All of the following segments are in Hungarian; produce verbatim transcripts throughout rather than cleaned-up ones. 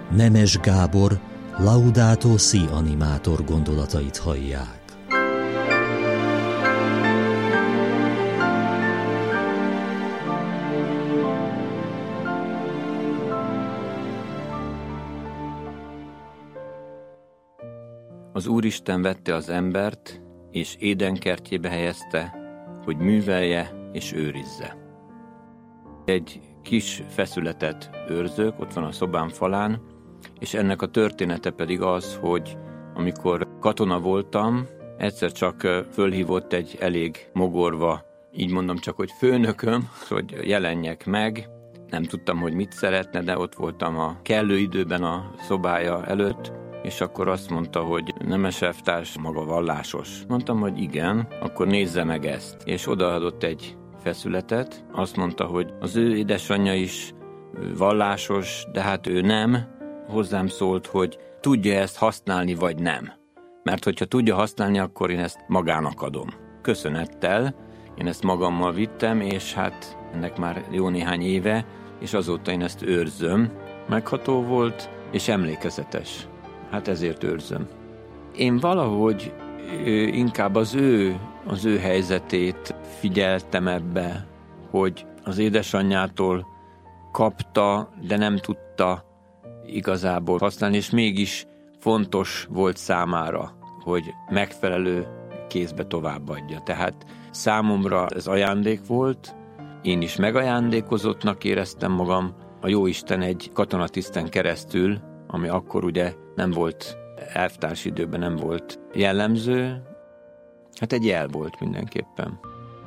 Nemes Gábor Laudato Si animátor gondolatait hallják. Az Úristen vette az embert, és Édenkertjébe helyezte, hogy művelje és őrizze. Egy kis feszületet őrzök, ott van a szobám falán, és ennek a története pedig az, hogy amikor katona voltam, egyszer csak fölhívott egy elég mogorva, így mondom csak, hogy főnököm, hogy jelenjek meg. Nem tudtam, hogy mit szeretne, de ott voltam a kellő időben a szobája előtt, és akkor azt mondta, hogy Nemes elvtárs, maga vallásos. Mondtam, hogy igen, akkor nézze meg ezt. És odaadott egy feszületet, azt mondta, hogy az ő édesanyja is vallásos, de hát ő nem. Hozzám szólt, hogy tudja ezt használni, vagy nem. Mert hogyha tudja használni, akkor én ezt magának adom. Köszönettel, én ezt magammal vittem, és hát ennek már jó néhány éve, és azóta én ezt őrzöm. Megható volt, és emlékezetes. Hát ezért őrzöm. Én valahogy inkább az ő, az ő helyzetét figyeltem ebbe, hogy az édesanyjától kapta, de nem tudta igazából használni, és mégis fontos volt számára, hogy megfelelő kézbe továbbadja. Tehát számomra ez ajándék volt, én is megajándékozottnak éreztem magam, a Jóisten egy katonatiszten keresztül, ami akkor ugye nem volt, elvtárs időben nem volt jellemző, hát egy jel volt mindenképpen.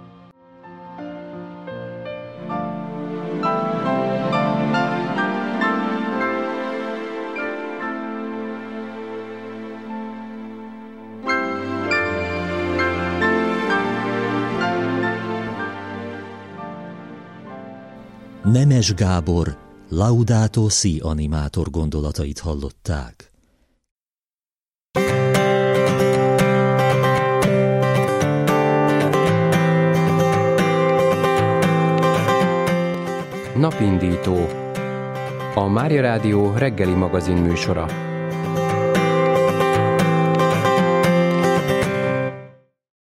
Nemes Gábor Laudato Si animátor gondolatait hallották. Napindító. A Mária Rádió reggeli magazin műsora.